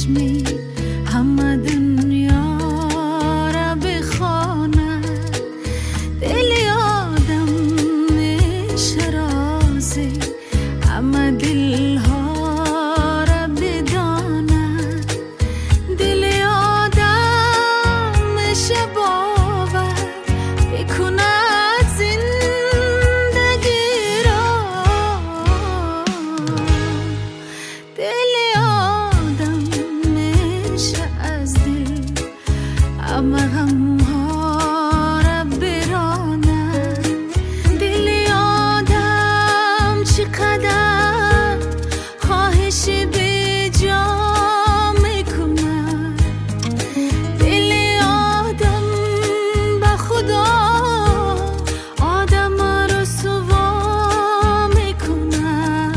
چشمی همه دنیا را بخواند، دل آدم شرازی همه دلها را بداند، دل آدم شباور بکند زندگی را، دل آدم میشه از دل همه غمها را براند، دل آدم چقدر خواهش به جا میکند، دل آدم به خدا آدم را سوا میکند.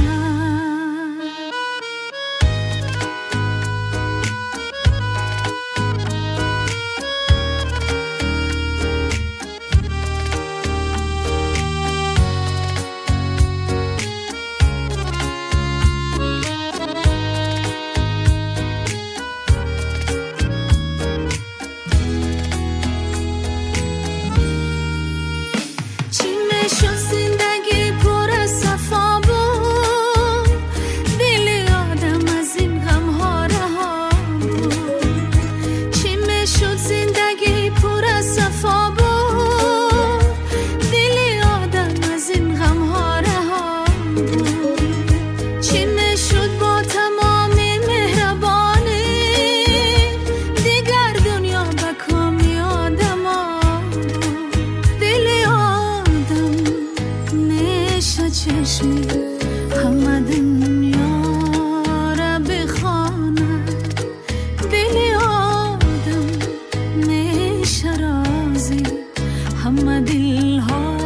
چی میشد زندگی پر از صفا بود، دل آدم از این غمها رها بود، چی میشد زندگی پر از صفا بود، دل آدم از این غمها رها بود، چی میشد با تمام مهربانی دیگر دنیا به کامی آدما بود، دل آدم میشه چشمی همه دنیا را بخواند، دل آدم میشه رازی همه دلها